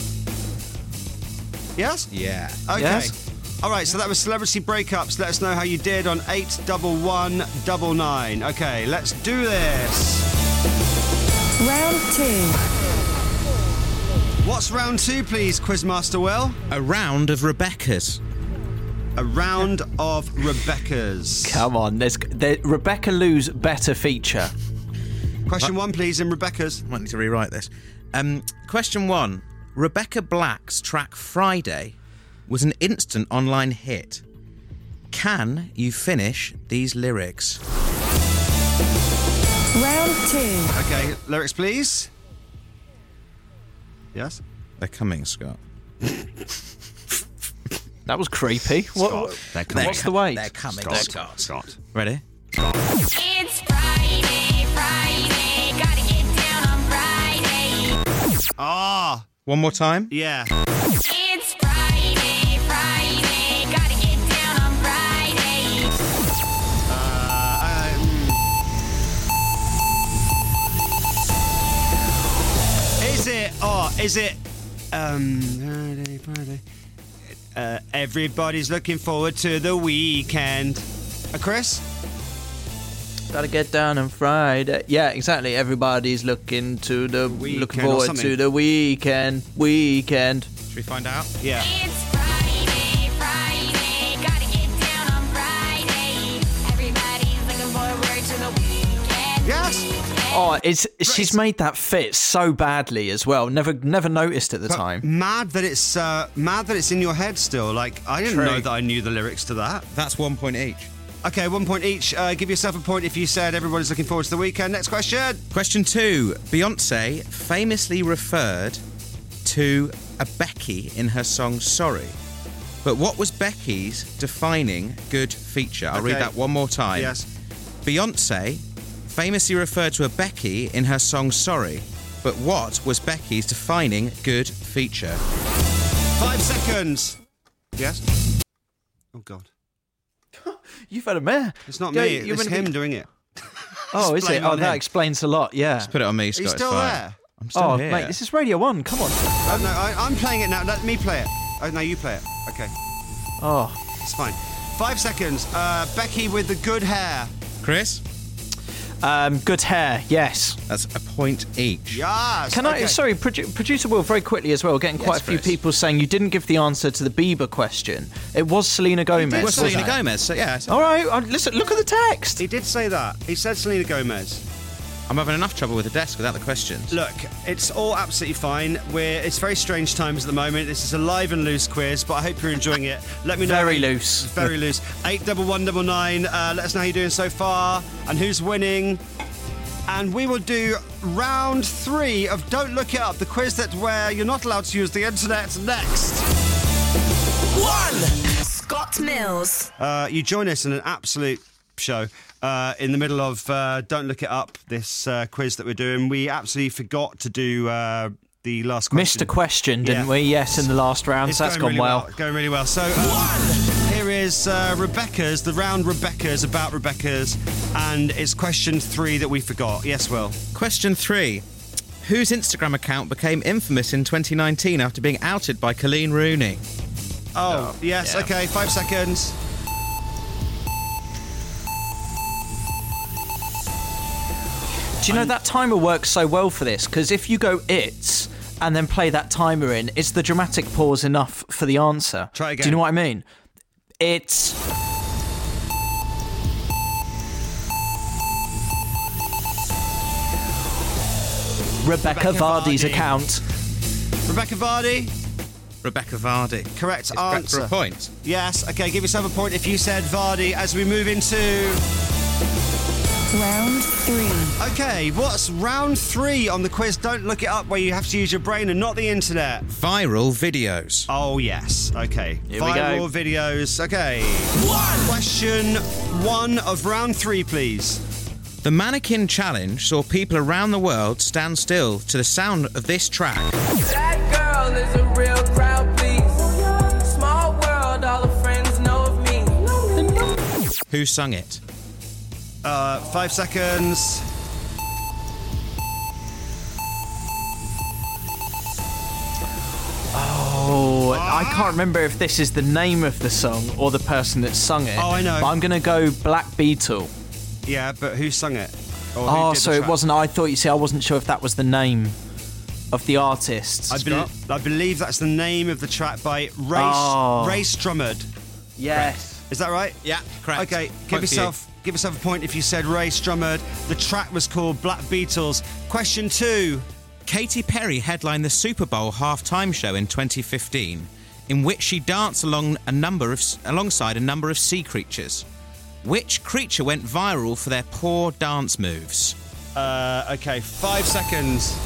Yes? Yeah. Okay. Yes. All right, so that was celebrity breakups. Let us know how you did on eight one one nine nine. Okay, let's do this. Round two. What's round two, please, Quizmaster Will? A round of Rebecca's. A round of Rebecca's. Come on, there's there, Rebecca Lou's better feature. Question one, please, in Rebecca's. Might need to rewrite this. Um, question one. Rebecca Black's track Friday was an instant online hit. Can you finish these lyrics? Round two. Okay, lyrics, please. Yes? They're coming, Scott. That was creepy. Scott, What, they're coming. what's the wait? They're coming, Scott. Scott. Scott. Ready? It's Friday, Friday, gotta get down on Friday. Ah, One more time. yeah. It's Friday, Friday, gotta get down on Friday. Uh, um, is it? Oh, is it? Um, Friday, Friday. Uh, everybody's looking forward to the weekend. Uh, Chris? Gotta get down on Friday. Yeah, exactly. Everybody's looking to the Weekend looking or forward something. to the weekend. Weekend. Should we find out? Yeah. It's Friday, Friday, gotta get down on Friday. Everybody's looking forward to the weekend. Yes. Oh, it's she's made that fit so badly as well. Never never noticed at the But time. mad that it's uh, mad that it's in your head still. Like I didn't True. know that I knew the lyrics to that. That's one point each. Okay, one point each. Uh, give yourself a point if you said everybody's looking forward to the weekend. Next question. Question two. Beyonce famously referred to a Becky in her song Sorry. But what was Becky's defining good feature? I'll Okay. read that one more time. Yes. Beyonce famously referred to a Becky in her song Sorry. But what was Becky's defining good feature? Five seconds. Yes. Oh, God. You've had a mare. It's not Yeah, me. you're It's gonna him be- doing it. Oh, is Blame it? Oh, on that him. explains a lot, yeah. Just put it on me, Are Scott. you it's still fine. there? I'm still Oh, here. mate, this is Radio one. Come on. Oh, no, I, I'm playing it now. Let me play it. Oh, no, you play it. Okay. Oh. It's fine. Five seconds. Uh, Becky with the good hair. Chris? Um, good hair, yes. That's a point each. Yes. Can I, okay. sorry, produ- producer Will, very quickly as well, getting quite Yes, a few Chris. people saying you didn't give the answer to the Bieber question. It was Selena Gomez. It was wasn't Selena it? Gomez, so yeah. All right, uh, listen, look at the text. He did say that. He said Selena Gomez. I'm having enough trouble with the desk without the questions. Look, it's all absolutely fine. We're it's very strange times at the moment. This is a live and loose quiz, but I hope you're enjoying it. Let me know. Very loose. Very loose. Eight double one double nine. Uh, let us know how you're doing so far and who's winning. And we will do round three of Don't Look It Up, the quiz that where you're not allowed to use the internet next. One. Scott Mills. Uh, you join us in an absolute show uh, in the middle of uh, Don't Look It Up, this uh, quiz that we're doing. We absolutely forgot to do uh, the last question. Missed a question, didn't Yeah. we? Yes, in the last round. It's so that's going gone really well. It's going really well. So um, here is uh, Rebecca's, the round Rebecca's, about Rebecca's, and it's question three that we forgot. Yes, Will. Question three. Whose Instagram account became infamous in twenty nineteen after being outed by Colleen Rooney? Oh, yes, yeah. okay, five seconds. Do you know that timer works so well for this? Because if you go it's and then play that timer in, it's the dramatic pause enough for the answer. Try again. Do you know what I mean? It's. Rebecca, Rebecca Vardy's Vardy. account. Rebecca Vardy, Rebecca Vardy. correct It's back answer. for a point. Yes, okay, give yourself a point if you said Vardy as we move into. Round three. Okay, what's round three on the quiz? Don't Look It Up, where you have to use your brain and not the internet. Viral videos. Oh, yes. Okay. Here we Viral go. videos. Okay. One. Question one of round three, please. The Mannequin Challenge saw people around the world stand still to the sound of this track. That girl is a real crowd, please. Small world, all the friends know of me. Who sung it? Uh, five seconds. Oh, I can't remember if this is the name of the song or the person that sung it. Oh, I know. But I'm going to go Black Beetle. Yeah, but who sung it? Or who Oh, did the so it track? wasn't. I thought, you see, I wasn't sure if that was the name of the artist. I, bel I believe that's the name of the track by Ray, Oh. Ray Strummerd. Yes. Is that right? Yeah, correct. Okay, Point give for yourself give yourself a point if you said Ray Strummerd. The track was called Black Beatles. Question two. Katy Perry headlined the Super Bowl halftime show in twenty fifteen, in which she danced along a number of alongside a number of sea creatures. Which creature went viral for their poor dance moves? Uh, okay, five seconds.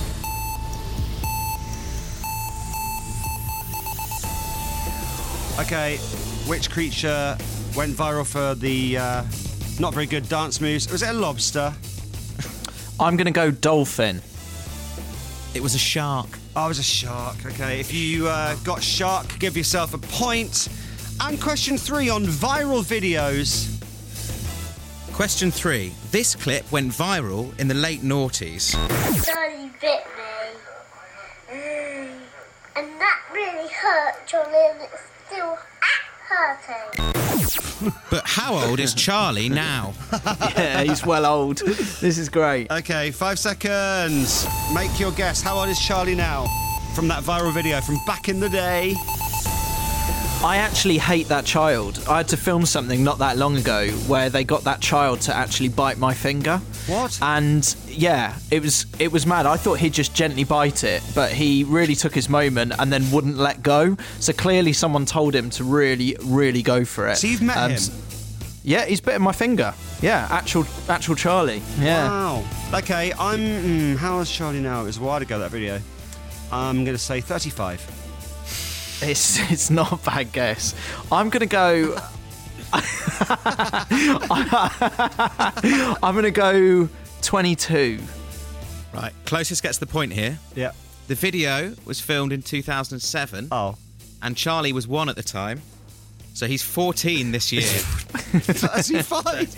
Okay, which creature went viral for the uh, not very good dance moves? Was it a lobster? I'm going to go dolphin. It was a shark. Oh, it was a shark. Okay, if you uh, got shark, give yourself a point. And question three on viral videos. Question three. This clip went viral in the late noughties. Daddy bit me. Mm. And that really hurt, Johnny, and it's still hurting. But how old is Charlie now? Yeah, he's well old. This is great. Okay, five seconds. Make your guess. How old is Charlie now? From that viral video from back in the day. I actually hate that child. I had to film something not that long ago where they got that child to actually bite my finger. What? And yeah, it was it was mad. I thought he'd just gently bite it, but he really took his moment and then wouldn't let go. So clearly someone told him to really, really go for it. So you've met Um, him? s- Yeah, he's bitten my finger. Yeah, actual actual Charlie. Yeah. Wow. Okay, I'm. Mm, how is Charlie now? It was a while ago, that video. I'm going to say thirty-five. It's it's not a bad guess. I'm going to go. I'm going to go twenty-two. Right, closest gets the point here. Yeah. The video was filmed in two thousand seven. Oh. And Charlie was one at the time. So he's fourteen this year. thirty-five.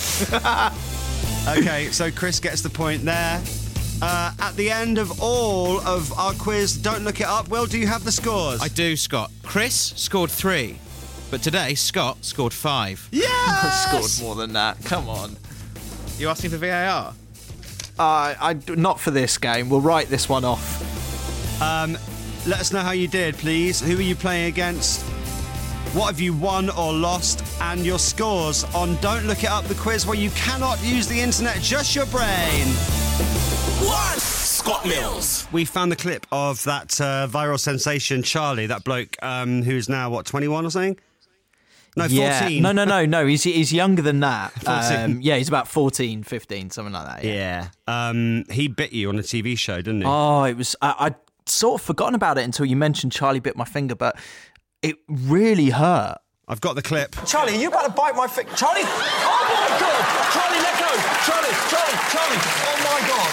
Okay, so Chris gets the point there. Uh, at the end of all of our quiz, don't look it up. Will, do you have the scores? I do, Scott. Chris scored three, but today Scott scored five. Yes! I scored more than that. Come on. You asking for V A R? Uh, I not for this game. We'll write this one off. Um, let us know how you did, please. Who are you playing against? What have you won or lost? And your scores on Don't Look It Up, the quiz where you cannot use the internet, just your brain. One. Scott Mills. We found the clip of that uh, viral sensation, Charlie, that bloke um, who's now, what, twenty-one or something? No, Yeah. fourteen. No, no, no, no. He's he's younger than that. fourteen. Um, yeah, he's about fourteen, fifteen, something like that. Yeah. Yeah. Um, he bit you on a T V show, didn't he? Oh, it was. I, I'd sort of forgotten about it until you mentioned Charlie bit my finger, but it really hurt. I've got the clip. Charlie, are you about to bite my finger? Charlie! Oh my God! Charlie, let go! Charlie, Charlie, Charlie! Oh my God!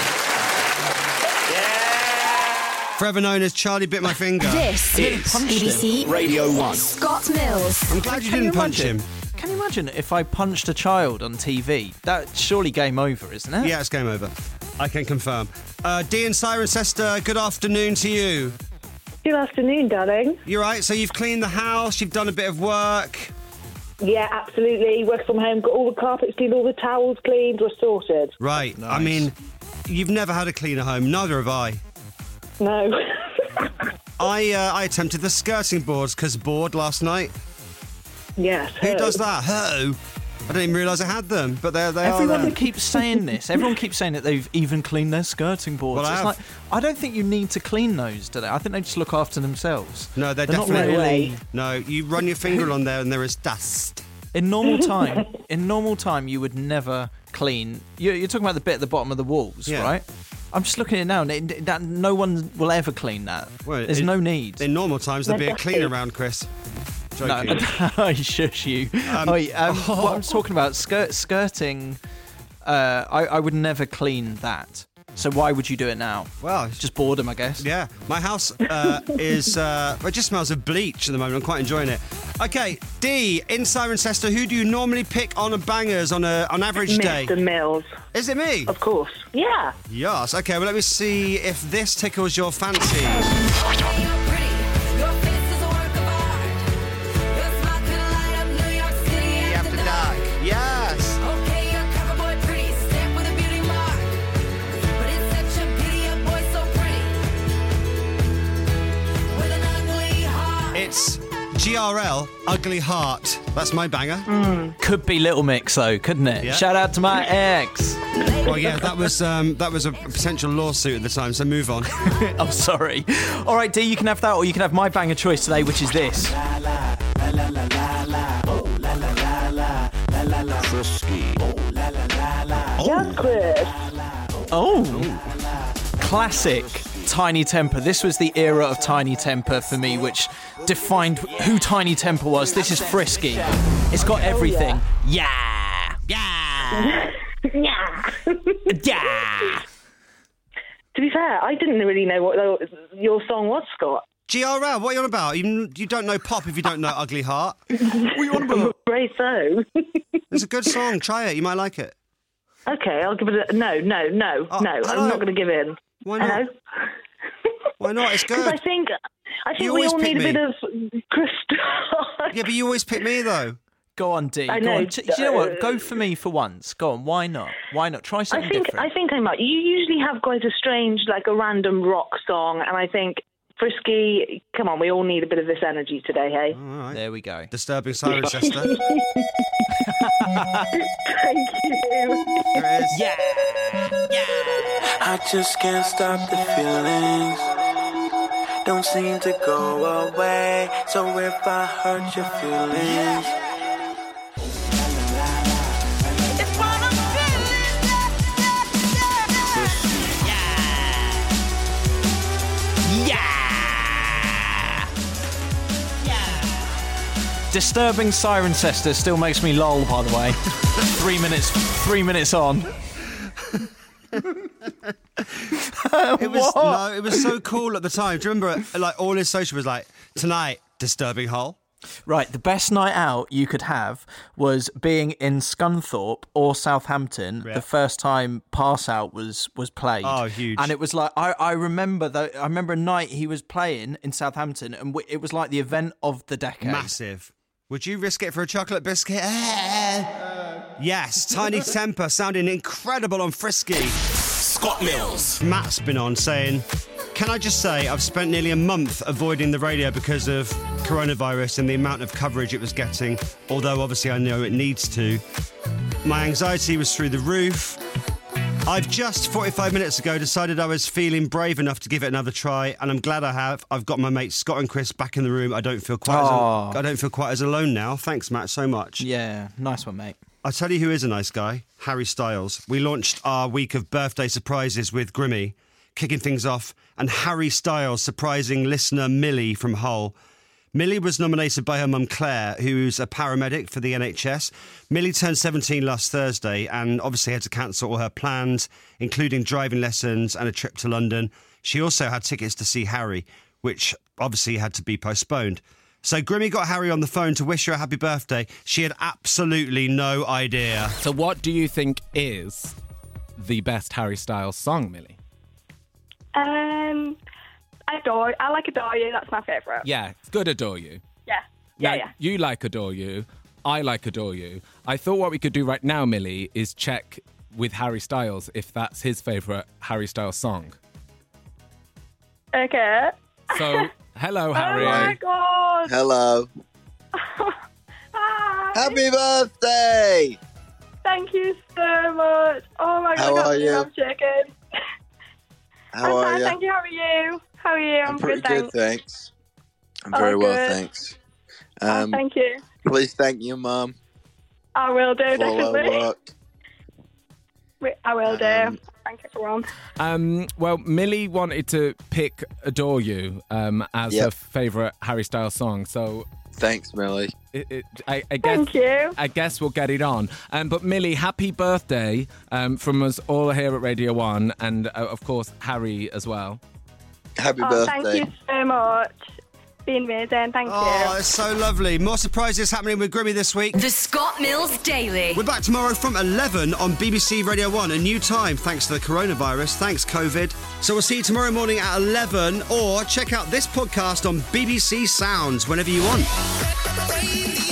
Forever known as Charlie Bit My Finger. This is B B C Radio one. Scott Mills. I'm glad you Can didn't you punch imagine? him. Can you imagine if I punched a child on T V? That's surely game over, isn't it? Yeah, it's game over. I can confirm. Uh, Dee and Cirencester, good afternoon to you. Good afternoon, darling. You're right, so you've cleaned the house, you've done a bit of work. Yeah, absolutely. Work from home, got all the carpets cleaned, all the towels cleaned, we're sorted. Right, I mean, you've never had a cleaner home, neither have I. No. I uh, I attempted the skirting boards because bored last night. Yes. Who does that? Who? I didn't even realise I had them, but they're, they Everyone are there. keeps saying this. Everyone keeps saying that they've even cleaned their skirting boards. Well, I it's have. like I don't think you need to clean those, do they? I think they just look after themselves. No, they're, They're not definitely... really- No, you run your finger on there and there is dust. In normal time, in normal time, you would never clean. You're, you're talking about the bit at the bottom of the walls, Yeah. right? I'm just looking at it now, and it, that no one will ever clean that. Well, There's in- no need. In normal times, there'd be a They're cleaner dusty. around, Chris. No, Joking. I shush you. Um, oh, yeah, um, what I'm talking about, skirt, skirting. Uh, I, I would never clean that. So why would you do it now? Well, it's just boredom, I guess. Yeah, my house uh, is. Uh, it just smells of bleach at the moment. I'm quite enjoying it. Okay, Dee, in Cirencester, who do you normally pick on a bangers on a on average day? Mister Mills. Is it me? Of course. Yeah. Yes. Okay. Well, let me see if this tickles your fancy. After dark. Yes. Okay, you're cover boy pretty, stamped with a beauty mark. But it's such a pity a boy so pretty. With an ugly heart. It's G R L, Ugly Heart. That's my banger. Could be Little Mix though, couldn't it? Yeah. Shout out to my ex. Well, yeah, that was um, that was a potential lawsuit at the time. So move on. I'm sorry. All right, Dee, you can have that, or you can have my banger choice today, which is this. Yes, Chris. Oh, classic Tiny Temper. This was the era of Tiny Temper for me, which defined who Tiny Temper was. This is Frisky. It's got everything. Yeah. Yeah. Yeah. Yeah. To be fair, I didn't really know what your song was, Scott. G R L, what are you on about? You, you don't know pop if you don't know Ugly Heart. What are you on about? I'm afraid so. It's a good song. Try it. You might like it. Okay, I'll give it a... No, no, no, Oh, no. hello. I'm not going to give in. Why not? Hello? Why not? It's Because good. I think, I think You we always all pick need a me. bit of crystal. Yeah, but you always pick me, though. Go on, Dee. I Go know, on. Do you know what? Go for me for once. Go on. Why not? Why not? Try I something think different. I think I might. You usually have quite a strange, like a random rock song, and I think Frisky. Come on, we all need a bit of this energy today, hey? All right. There we go. Disturbing Cirencester. Thank you. There it is. Yeah. I just can't stop the feelings. Don't seem to go away. So if I hurt your feelings, Disturbing Cirencester still makes me lol, by the way. three minutes three minutes on. It was no, it was so cool at the time. Do you remember? Like all his social was like, tonight, Disturbing Hull. Right, the best night out you could have was being in Scunthorpe or Southampton Yeah. the first time Pass Out was was played. Oh, huge. And it was like I, I remember that I remember a night he was playing in Southampton, and w- it was like the event of the decade. Massive. Would you risk it for a chocolate biscuit? Yes, Tiny Temper sounding incredible on Frisky. Scott Mills. Matt's been on saying, can I just say I've spent nearly a month avoiding the radio because of coronavirus and the amount of coverage it was getting, although obviously I know it needs to. My anxiety was through the roof. I've just forty-five minutes ago decided I was feeling brave enough to give it another try, and I'm glad I have. I've got my mates Scott and Chris back in the room. I don't feel quite Oh. as I don't feel quite as alone now. Thanks, Matt, so much. Yeah, nice one, mate. I tell you who is a nice guy, Harry Styles. We launched our week of birthday surprises with Grimmy, kicking things off, and Harry Styles surprising listener Millie from Hull. Millie was nominated by her mum Claire, who's a paramedic for the N H S. Millie turned seventeen last Thursday and obviously had to cancel all her plans, including driving lessons and a trip to London. She also had tickets to see Harry, which obviously had to be postponed. So Grimmy got Harry on the phone to wish her a happy birthday. She had absolutely no idea. So what do you think is the best Harry Styles song, Millie? Um, Adore. I like Adore You. That's my favourite. Yeah, it's good, Adore You. Yeah. Yeah, Now, yeah. You like Adore You. I like Adore You. I thought what we could do right now, Millie, is check with Harry Styles if that's his favourite Harry Styles song. Okay. So, hello, Harry. Oh my god. Hello. Hi. Happy birthday! Thank you so much. Oh my god. How I can't are believe you? I'm shaking. How I'm are fine, you? thank you. How are you? How are you? I'm, I'm pretty good, good, thanks. thanks. I'm Oh, very well, good. thanks. Oh, Um, thank you. Please thank your mum I will do, for all her definitely. work. Wait, I will do. Um, Thank everyone. Um, well, Millie wanted to pick Adore You um, as Yep. her favourite Harry Styles song. So, Thanks, Millie. it, it, I, I guess Thank you. I guess we'll get it on. Um, but Millie, happy birthday um, from us all here at Radio One, and uh, of course Harry as well. Happy Oh, birthday. thank you so much. Been amazing. Thank Oh, you. it's so lovely. More surprises happening with Grimmy this week. The Scott Mills Daily. We're back tomorrow from eleven on B B C Radio one, a new time thanks to the coronavirus. Thanks, COVID. So we'll see you tomorrow morning at eleven, or check out this podcast on B B C Sounds whenever you want.